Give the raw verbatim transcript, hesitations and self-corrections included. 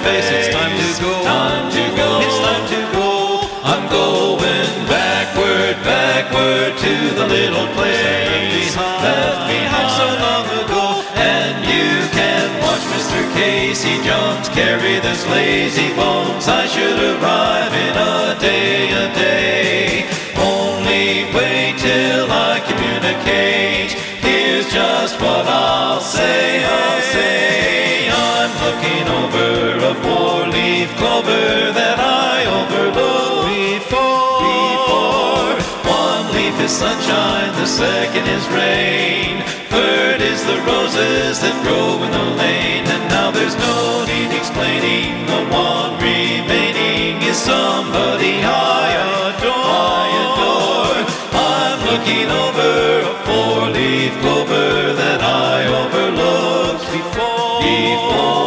face. It's time to go. Time to go. It's time to go. I'm going backward, backward to the little place left behind so long ago. And you can watch Mister Casey Jones carry this lazy bones. I should arrive in a day, a day. Only wait till I communicate. Here's just what I'll say, I'll say. I'm looking over a four-leaf clover that I overlooked before. Before. One leaf is sunshine, the second is rain. Third is the roses that grow in the lane. And now there's no need explaining. The one remaining is somebody I adore. I adore. I'm looking over a four-leaf clover that I overlooked before. Before.